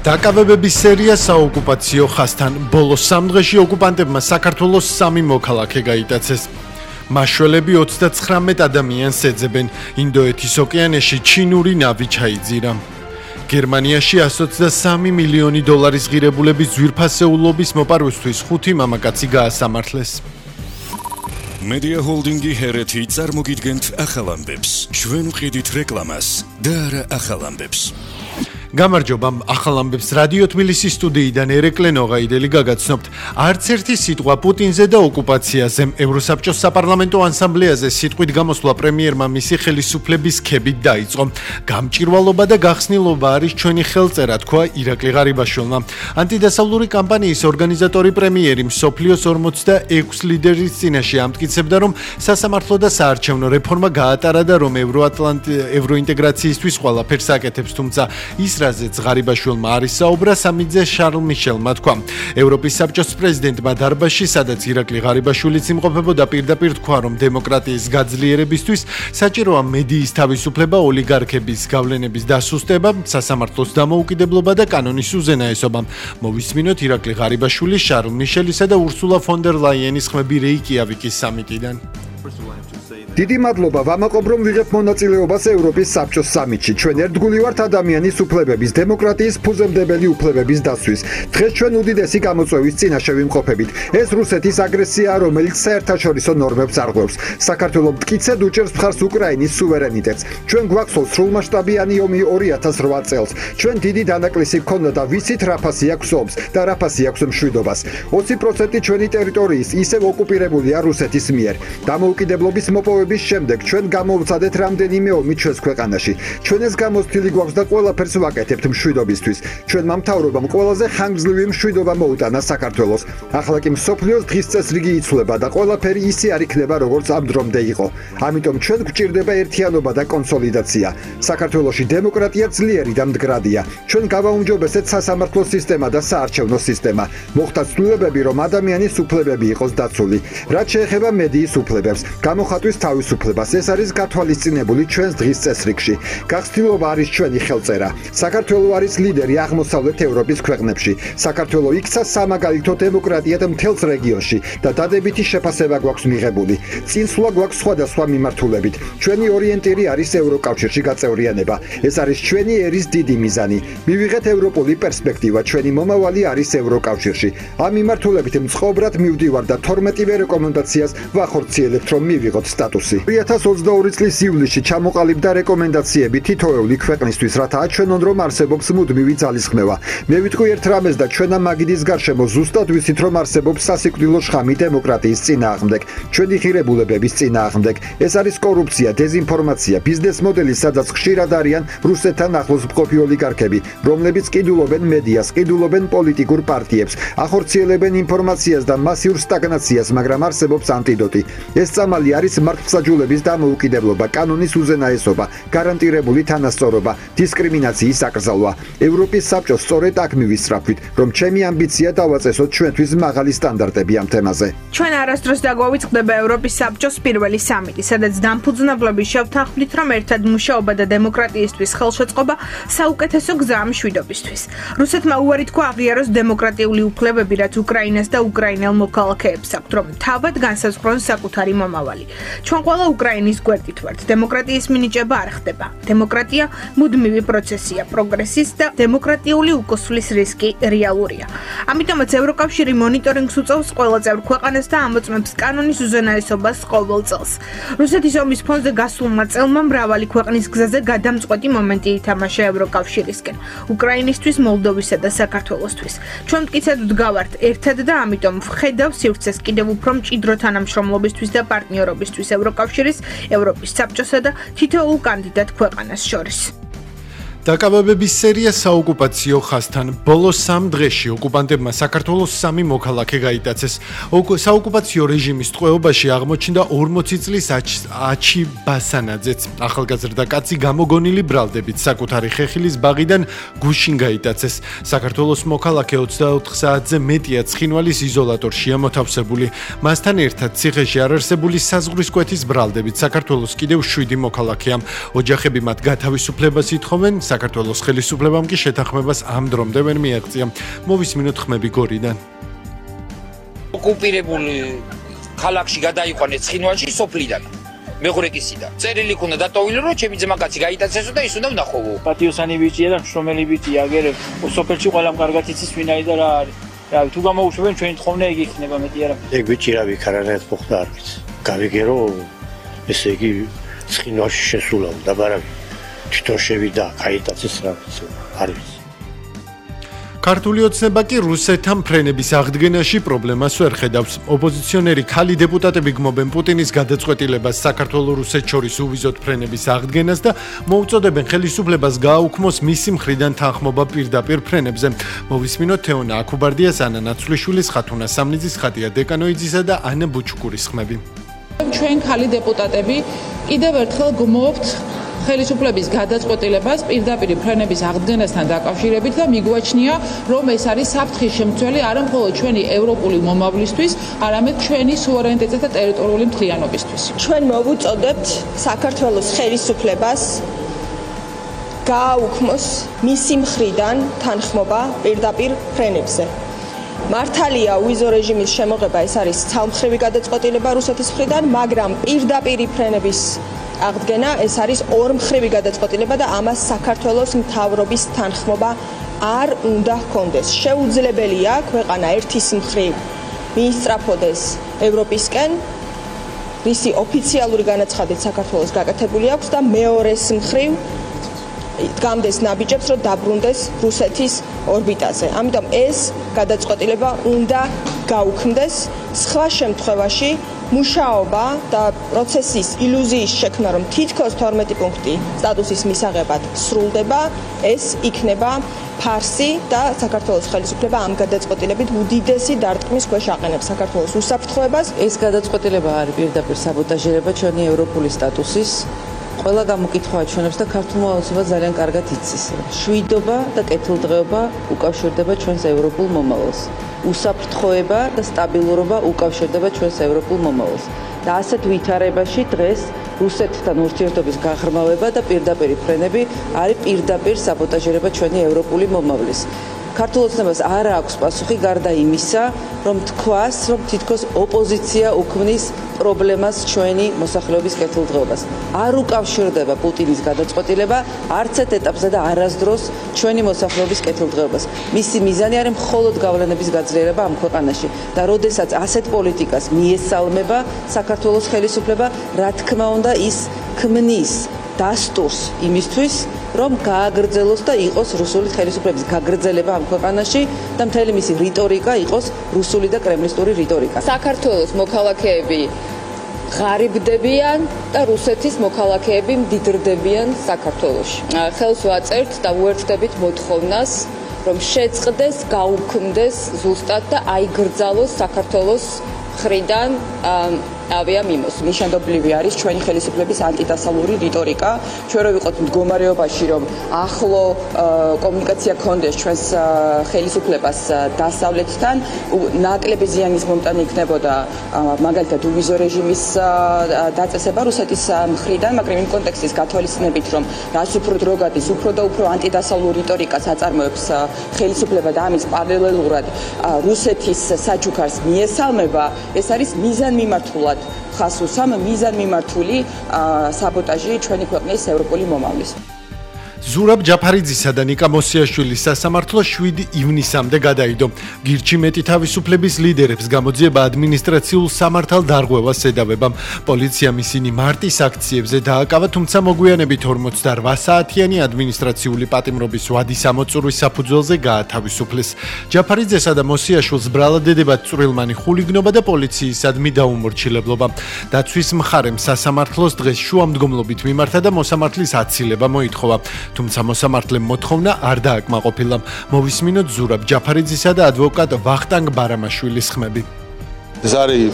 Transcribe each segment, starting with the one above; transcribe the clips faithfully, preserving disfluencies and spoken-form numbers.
დაკავებების სერია საოკუპაციო ხაზთან. ბოლოს სამ დღეში ოკუპანტებმა საქართველოს სამი მოქალაქე გაიტაცეს. მაშველები ოცდაცხრამეტ ადამიანს ეძებენ. ინდოეთის ოკეანეში ჩინური ნავი ჩაიძირა. გერმანიაში εκατს ოცდასამი მილიონი დოლარის ღირებულების ძვირფასეულობის მოპარვისთვის ხუთი მამაკაცი გაასამართლეს. Media Holdingi ჰერეთი წარმოგიდგენთ ახალ ამბებს. ჩვენ ვყიდით რეკლამას და არა ახალ ამბებს. გამარჯობა, ახალ ამბებს რადიო თბილისის სტუდიიდან ერეკლე ნოღაიდელი გაგაცნობთ. არც ერთი სიტყვა პუტინზე და ოკუპაციაზე. ევროსაბჭოს საპარლამენტო ასამბლეაზე სიტყვით გამოსვლა პრემიერმა მისი ხელისუფლების ქებით დაიწყო. გამჭირვალობა და გახსნილობა არის ჩვენი ხელწერა, თქვა ირაკლი ღარიბაშვილმა. ანტიდასავლური კამპანიის ორგანიზატორი პრემიერი მსოფლიოს ორმოცდაექვს ლიდერის წინაშე ამტკიცებდა, რომ სასამართლო და საარჩევნო რეფორმა გაატარა და რომ ევროატლანტი ევროინტეგრაციისთვის ყველაფერს აკეთებს, თუმცა ის რაზეც ღარიბაშვილმა არის საუბრა სამიძე შარლ მიშელმა თქვა. ევროპის საბჭოს პრეზიდენტმა დარბაზში, სადაც ირაკლი ღარიბაშვილიც იმყოფებოდა, პირდაპირ თქვა, რომ დემოკრატიის გაძლიერებისთვის საჭიროა მედიის თავისუფლება, ოლიგარქების გავლენების დასუსტება, სასამართლოს დამოუკიდებლობა და კანონის უზენაესობა. მოვისმინოთ ირაკლი ღარიბაშვილის, შარლ მიშელისა და ურსულა ფონ დერ ლაიენის ხმები რეიკიავიკის სამიტიდან. დიდი მადლობა, ვამაყობ, რომ ვიღებ მონაწილეობას ევროპის საბჭოს სამიტში. ჩვენ ერთგული ვართ ადამიანის უფლებების, დემოკრატიის ფუძემდებელი უფლებების დაცვის. დღეს ჩვენ უდიდესი გამოწვევის წინაშე ვიმყოფებით. ეს რუსეთის აგრესია, რომელიც საერთაშორისო ნორმებს არღვევს. საქართველო მტკიცედ უჭერს მხარს უკრაინის სუვერენიტეტს. ჩვენ გვახსოვს სრულმასშტაბიანი ომი ორი ათას რვა წელს. ჩვენ დიდი დანაკლისი გქონდა და ვიცით რა ფასი აქვს ომს და რა ფასი აქვს მშვიდობას. ოცი პროცენტი ჩვენი ტერიტორიის ისევ ოკუპირებულია რუსეთის მიერ. დამოუკიდებლობის მოპოვების შემდეგ ჩვენ გამოვცადეთ რამდენიმე ომი ჩვენს ქვეყანაში. ჩვენ ეს გამოცდილი გვაქვს და ყველაფერს ვაკეთებთ მშვიდობისთვის. ჩვენმა მთავრობამ ყველაზე ხანგრძლივი მშვიდობა მოუტანა საქართველოს. ახლა კი მსოფლიოს დღის წესრიგი იცვლება და ყველაფერი ისე არ იქნება, როგორც ამ დრომდე იყო. ამიტომ ჩვენ გვჭირდება ერთიანობა და კონსოლიდაცია. საქართველოში დემოკრატია ძლიერი და მდგრადია. ჩვენ გავაუმჯობესეთ სასამართლო სისტემა და საარჩევნო სისტემა. მოხდა ცვლილებები, რომ ადამიანის უფლებები იყოს დაცული. რაც შეეხება მედიის უფლებებს, გამოხატვის თავისუფლებას, ეს არის გათვალისწინებული ჩვენს დღის წესრიგში. გახსნილობა არის ჩვენი ხელწერა. საქართველო არის ლიდერი აღმოსავლეთ ევროპის ქვეყნებში. საქართველო იქცა სამაგალითო დემოკრატიად მთელს რეგიონში და დადებითი შეფასება გვაქვს მიღებული. წინსვლა გვაქვს სხვადასხვა მიმართულებით. ჩვენი ორიენტირი არის ევროკავშირში გაწევრიანება. ეს არის ჩვენი ერის დიდი მიზანი. მივიღეთ ევროპული პერსპექტივა, ჩვენი მომავალი არის ევროკავშირში. ამ მიმართულებით მწყობრად მივდივარ და თორმეტივე რეკომენდაციას ვახორციელებთ, რომ მივიღოთ სტატუსი. ორი ათას ოცდაორი წლის ივლისში ჩამოყალიბდა რეკომენდაციები თითოეული ქვეყნისთვის, რათაა ჩვენონ რომ არსებობს მუდმივი ძალისხმევა. მე ვიტყვი ერთ რამეს და ჩვენა მაგიდის გარშემო ზუსტად ვიცით, რომ არსებობს სასიკვდილო შხამი დემოკრატიის წინააღმდეგ, ჩვენი ღირებულებების წინააღმდეგ. ეს არის კორუფცია, დეზინფორმაცია, ბიზნეს მოდელი, სადაც ხშირად არიან რუსეთთან ახლოს მყოფი ოლიგარქები, რომლებიც ყიდულობენ მედიას, ყიდულობენ პოლიტიკურ პარტიებს, ახორციელებენ ინფორმაციას და მასიურ სტაგნაციას, მაგრამ არსებობს ანტიდოტი. ეს წამალი არის მართლმსაჯულების დამოუკიდებლობა, კანონის უზენაესობა, გარანტირებული თანასწორობა, დისკრიმინაციის აკრძალვა. ევროპის საბჭოს სწორედ აქ მივისწრაფვით, რომ ჩემი ამბიცია დავაწესოთ ჩვენთვის მაღალი სტანდარტები ამ თემაზე. ჩვენ არასდროს დაგვავიწყდება ევროპის საბჭოს პირველი სამიტი, სადაც დამფუძნებლები შევთანხმდით, რომ ერთად მუშაობა და დემოკრატიისთვის ხელშეწყობა საუკეთესო გზაა მშვიდობისთვის. რუსეთმა უარი თქვა აღიაროს დემოკრატიული უფლებები, რაც უკრაინას და უკრაინელ მოქალაქეებს აქვთ, რომ თავად განსაზღვრონ საკუთარი მომავალი. ჩვენ ყველა უკრაინის გვერდით ვართ. დემოკრატიის მინიჭება არ ხდება. დემოკრატია მუდმივი პროცესია, პროგრესის და დემოკრატიული უკოსვლის რისკი რეალურია. ამიტომაც ევროკავშირი მონიტორინგს უწევს ყველა წევრ ქვეყანას და ამოწმებს კანონის უზენაესობას ყოველ წელს. რუსეთის ომის ფონზე გასულმა წელმა მრავალი ქვეყნის გზაზე გადამწყვეტი მომენტი ითამაშა ევროკავშირისკენ, უკრაინისთვის, მოლდოვისა და საქართველოსთვის. ჩვენ მტკიცედ ვდგავართ ერთად და ამიტომ ვხედავ სივრცეს კიდევ უფრო მჭიდრო თანამშრომლობისთვის და პარტნიორობისთვის ევროკავშირის, ევროპის საბჭოსა და თითოეულ კანდიდატ ქვეყანას შორის. დაკავებების სერია საოკუპაციო ხაზთან. ბოლოს სამ დღეში ოკუპანტებმა საქართველოს სამი მოქალაქე გაიტაცეს. საოკუპაციო რეჟიმის ტყვეობაში აღმოჩნდა ორმოცი წლის აჩი ბასანაძეც. ახალგაზრდა კაცი გამოგონილი ბრალდებით საკუთარი ხეხილის ბაღიდან გუშინ გაიტაცეს. საქართველოს მოქალაქე ოცდაოთხ საათზე მეტია ცხინვალის იზოლატორშია მოთავსებული. მასთან ერთად ციხეში არარსებული საზღვრის კვეთის ბრალდებით საქართველოს კიდევ შვიდი მოქალაქეა. ოჯახები მათ გათავისუფლებას ითხოვენ. საქართველოს ხელისუფლებამ კი შეთანხმებას ამ დრომდე ვერ მიაღწია. მოვისმინოთ ხმები გორიდან. ოკუპირებული ქალაქში გადაიყვანეს ცხინვალში სოფლიდან. მეგობრე კისიდა. წერილი ქონდა დატოვილი რომ ჩემი ძმაკაცი გაიტაცესო და ის უნდა ვნახოვო. პატიოსანი ბიჭია და შრომელი ბიჭია, აგერებ სოფელში ყველამ კარგად იცის ვინაი და რა არის. რა თუ გამოუშვებენ ჩვენი თხოვნე ეგ იქნება მეტი არა. ეგ ბიჭი რა ვიქარანეთ მოხდა არ ვიცი. გავიგერო ესე იგი ცხინვალში შესულობდა, მაგრამ თვითონ შევიდა, გაიტაცეს რა ვიცი, არ ვიცი. ქართული ოცნება კი რუსეთთან ფრენების აღდგენაში პრობლემას ვერ ხედავს. ოპოზიციონერი ქალი დეპუტატები გმობენ პუტინის გადაწყვეტილებას საქართველოს რუსეთს შორის უვიზოდ ფრენების აღდგენას და მოუწოდებენ ხელისუფლებას გააუქმოს მისი მხრიდან თანხმობა პირდაპირ ფრენებზე. მოვისმინოთ თეონა აქუბარდიას, ანა ნაცვლიშვილის, ხათუნა სამნიძის, ხატია დეკანოიძისა და ანა ბუჩუკურის ხმები. ჩვენ ქალი დეპუტატები კიდევ ერთხელ გმობთ ხელისუფლების გადაწყვეტილებას პირდაპირ ფრენების აღდგენასთან დაკავშირებით და მიგვაჩნია, რომ ეს არის საფრთხის შემცველი არა მხოლოდ ჩვენი ევროპული მომავლისთვის, არამედ ჩვენი სუვერენიტეტისა და ტერიტორიული მთლიანობისთვის. ჩვენ მოვუწოდებთ საქართველოს ხელისუფლებას გააუქმოს მისი მხრიდან თანხმობა პირდაპირ ფრენებზე. მართალია უიზო რეჟიმის შემოღება ეს არის ცალმხრივი გადაწყვეტილება რუსეთის მხრიდან, მაგრამ პირდაპირ ფრენების აღდგენა ეს არის ორმხრივი გადაწყვეტილება და ამას საქართველოს მთავრობის თანხმობა არ უნდა ჰქონდეს. შეუძლებელია ქვეყანა ერთის მხრივ მიისწრაფოდეს ევროპისკენ, რისი ოფიციალური განაცხადით საქართველოს გაკეთებული აქვს და მეორეს მხრივ დგამდეს ნაბიჯებს, რომ დაბრუნდეს რუსეთის ორბიტაზე. ამიტომ ეს გადაწყვეტილება უნდა გაუქმდეს. სხვა შემთხვევაში მუშაობა და პროცესის ილუზიის შექმნა, რომ თითქოს თორმეტი პუნქტი სტატუსის მისაღებად სრულდება, ეს იქნება ფარსი და საქართველოს ხელისუფლება ამ გადაწყვეტილებით უდიდესი დარტყმის ქვეშ აყენებს საქართველოს უსაფრთხოებას. ეს გადაწყვეტილება არის პირდაპირ საბოტაჟირება ჩვენი ევროპული სტატუსის. ყველა გამოკითხვა ჩვენებს და ქართულმა ოცნება ძალიან კარგად იცის. შვიდობა და კეთილდღეობა უკავშირდება ჩვენს ევროპულ მომავალს. უსაფრთხოება და სტაბილურობა უკავშირდება ჩვენს ევროპულ მომავალს. და ასეთ ვითარებაში დღეს რუსეთთან ურთიერთობის გაღრმავება და პირდაპირ ფრენები არის პირდაპირ საბოტაჟირება ჩვენი ევროპული მომავლის. ქართულ ოცნებას არ აქვს პასუხი გარდა იმისა, რომ თქვას, რომ თითქოს ოპოზიცია უქმნის პრობლემას ჩვენი მოსახლეობის კეთილდღეობას. არ უკავშირდება პუტინის გადაწყვეტილება არც ერთ ეტაპზე და არასდროს ჩვენი მოსახლეობის კეთილდღეობას. მისი მიზანი არის მხოლოდ გავლენების გაძლიერება ამ ქვეყანაში და როდესაც ასეთ პოლიტიკას მიესალმება საქართველოს ხელისუფლება, რა თქმა უნდა, ის ქმნის დასტურს იმისთვის, რომ გააგრძელოს და იყოს რუსული ხელისუფლების გაგრძელება ამ ქვეყანაში და მთელი მისი რიტორიკა იყოს რუსული და კრემლისტური რიტორიკა. საქართველოს მოქალაქეები ღარიბდებიან და რუსეთის მოქალაქეები მდიდრდებიან საქართველოში. ხელს ვაწერთ და უერთდებით მოთხოვნას, რომ შეწყდეს, გაუქმდეს ზუსტად და აიგრძალოს საქართველოს მხრიდან ავიამიმოს. ნიშანდობლივი არის ჩვენი ხელისუფლების ანტიდასავლური რიტორიკა. ჩვენ რო ვიყოთ მდგომარეობაში, რომ ახლო კომუნიკაცია გქონდეს ჩვენს ხელისუფლებას დასავლეთთან, ნაკლები ზიანის მომტანი იქნებოდა მაგალითად უვიზო რეჟიმის დაწესება რუსეთის მხრიდან, მაგრამ იმ კონტექსტის გათვალისწინებით, რომ რაც უფრო დრო გადის, უფრო და უფრო ანტიდასავლურ რიტორიკას აწარმოებს ხელისუფლება და ამის პარალელურად რუსეთის საჩუქარს მიესალმება, ეს არის მიზანმიმართულად ხასუსამ მიზანმიმართული საბოტაჟი ჩვენი ქვეყნის ევროპული მომავლის. ზურაბ ჯაფარიძისა და ნიკა მოსიაშვილის სასამართლო შვიდი ივნისამდე გადაიდო. გირჩი მეტი თავისუფლების ლიდერებს გამოძიება ადმინისტრაციულ სამართალ დარღვევას ედავებამ. პოლიციამ ისინი მარტის აქციებზე დააკავა, თუმცა მოგვიანებით ორმოცდაოთხ საათიანი ადმინისტრაციული პატიმრობის ვადის ამოწურვის საფუძველზე გაათავისუფლეს. ჯაფარიძესა და მოსიაშვილს ბრალად ედებათ წვრილმანი ხულიგნობა და პოლიციისადმი დაუმორჩილებლობა. დაცვის მხარემ სასამართლოს დღეს შუამდგომლობით მიმართა და მოსამართლის აცილება მოითხოვა. თუმცა მოსამართლემ მოთხოვნა არ დააკმაყოფილა. მოვისმინოთ ზურაბ ჯაფარიძისა და ადვოკატ ვახტანგ ბარამაშვილის ხმები. ეს არის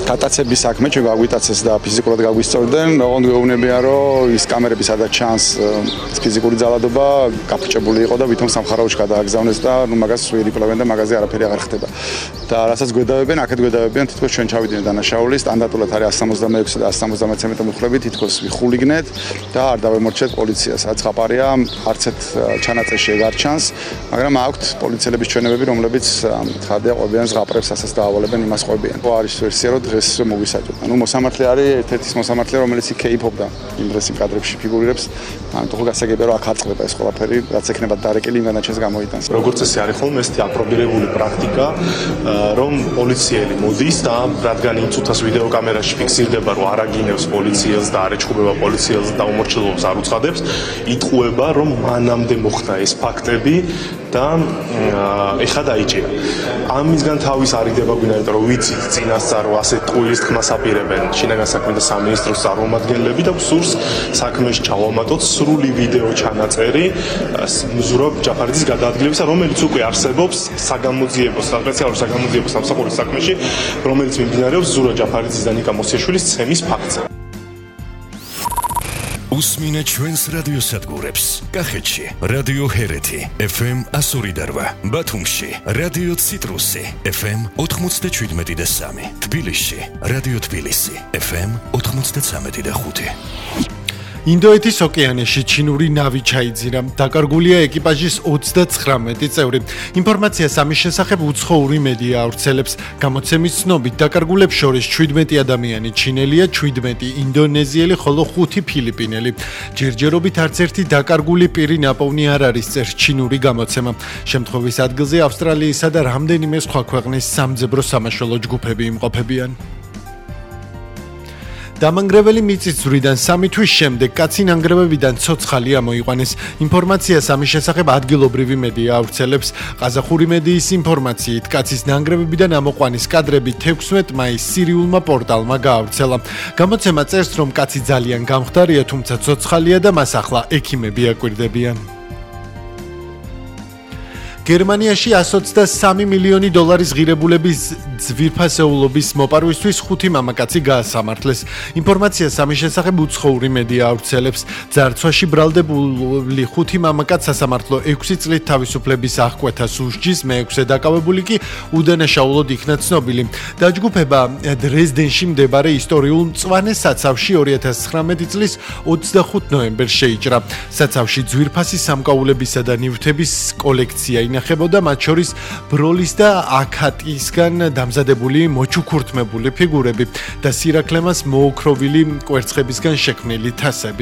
გატაცების საქმე ჩვენ გაგვიტაცეს და ფიზიკურად გაგვისწორდნენ. ოღონდ გვეუბნებიან, რომ ის კამერები სადაც ჩანს ფიზიკური ძალადობა გაფრჭებული იყო და ვითომ სამხარაოში გადააგზავნეს და ნუ მაგას ვერიფლავენ და მაგაზე არაფერი აღარ ხდება. და რასაც გვედავებენ, აქეთ გვედავებიან, თითქოს ჩვენ ჩავიდნენ დანაშაული, სტანდარტულად არის one seventy-six და one seventy-seven მეტრი მუხლებით, თითქოს ვიხულიგნეთ და არ დავემორჩეთ პოლიციას. რაც ხაპარია, არც ერთ ჩანაწერი ეგ არ ჩანს, მაგრამ აქვთ პოლიციელების ჩვენებები, რომლებიც ხარდია ყვებიან ზღაპრებს, ასაც დაავალებენ, იმას ყვებიან. არის ვერსია, რომ დღეს მოვისაჯოთ. ანუ მოსამართლე არის ერთ-ერთი მოსამართლე, რომელიც იქეიფობდა იმ დღეს იმ კადრებში ფიგურირებს. ამიტომ გასაგებია, რომ აქ აწყდება ეს ყველაფერი, რაც ექნება დარეკილი იმ განაჩენს გამოიტანს. როგორც წესი არის ხოლმე ეს აპრობირებული პრაქტიკა, რომ პოლიციელი მოდის და რადგან იმ წუთას ვიდეო კამერაში ფიქსირდება, რომ არ აგინებს პოლიციელს და არ ეჩხუბება პოლიციელს და უმორჩილობას არ უცხადებს, იტყუება, რომ მანამდე მოხდა ეს ფაქტები და ეხლა დაიჭირა. ამისგან თავის არიდება გვინდა, რომ ვიცით წინასწარ რომ ასეთ ტყუილის თქმას აპირებენ შინაგან საქმეთა სამინისტროს წარმომადგენლები და სურს საქმეში ჩავამატოთ სრული ვიდეო ჩანაწერი მზურაბ ჯაფარიძის გადაადგილებისა, რომელიც უკვე არსებობს საგამოძიებო სპეციალურ საგამოძიებო სამსახურის საქმეში, რომელიც მიმდინარეობს ზურაბ ჯაფარიძის და ნიკა მოსიაშვილის ცემის ფაქტზე. უსმინე ჩვენს რადიოსადგურებს. კახეთში რადიო ჰერეთი F M one oh eight, ბათუმში რადიო ციტრუსი F M ninety-seven და three, თბილისში რადიო თბილისი F M ninety-three და five. ინდოეთის ოკეანეში ჩინური ნავი ჩაიძირა. დაკარგულია ეკიპაჟის ოცდათხმეტი წევრი. ინფორმაციას ამის შესახებ უცხოური მედია ავრცელებს. გამოცემის ცნობით, დაკარგულებს შორის seventeen ადამიანი ჩინელია, seventeen ინდონეზიელი, ხოლო five ფილიპინელი. ჯერჯერობით არც ერთი დაკარგული პირი ნაპოვნი არ არის, წერს ჩინური გამოცემა. შემთხვევის ადგილზე ავსტრალიისა და რამდენიმე სხვა ქვეყნის სამძებრო სამაშველო ჯგუფები იმყოფებიან. დამანგრეველი მიწისძვრიდან სამი თვის შემდეგ კაცი ნანგრევებიდან ცოცხალი ამოიყვანეს. ინფორმაციას ამის შესახებ ადგილობრივი მედია ავრცელებს. ყაზახური მედიის ინფორმაციით, კაცის ნანგრევებიდან ამოყვანის კადრები თექვსმეტ მაისს სირიულმა პორტალმა გაავრცელა. გამოცემა წერს, რომ კაცი ძალიან გამხდარია, თუმცა ცოცხალია და მას ახლა ექიმები აკვირდებიან. გერმანიაში one hundred twenty-three მილიონი დოლარის ღირებულების ძვირფასეულობის მოპარვისთვის ხუთი მამაკაცი გაასამართლეს. ინფორმაციას ამის შესახებ უცხოური მედია ავრცელებს. ძარცვაში ბრალდებული ხუთი მამაკაც სასამართლო ექვსი წლით თავისუფლების აღკვეთას უსჯის, მეექვსე დაკავებული კი უდანაშაულოდ იქნა ცნობილი. დაჯგუფება დრეზდენში მდებარე ისტორიულ მწვანე საცავში two thousand nineteen წლის twenty-five ნოემბერს შეიჭრა. საცავში ძვირფასი სამკაულებისა და ნივთების კოლექცია ინახებოდა, მათ შორის ბროლის და აკატისგან დამზადებული მოჩუქურთმებული ფიგურები და სირაქლემას მოოქროვილი კვერცხებისგან შექმნილი თასები.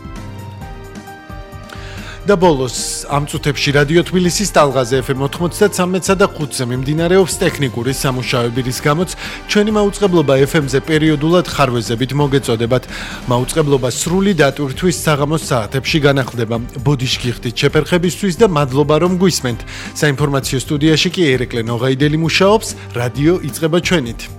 და ბოლოს ამ წუთებში რადიო თბილისის ტალღაზე F M ninety-three და five-ზე მიმდინარეობს ტექნიკური სამუშაოები, რის გამოც ჩვენი მაუწყებლობა F M-ზე პერიოდულად ხარვეზებით მოგეწოდებათ. მაუწყებლობა სრული დატვირთვის საღამოს საათებში განახლდება. ბოდიშ გიხდით შეფერხებისთვის და მადლობა რომ გვისმენთ. საინფორმაციო სტუდიაში კი ერეკლე ნოღაიდელი მუშაობს. რადიო იწყება ჩვენით.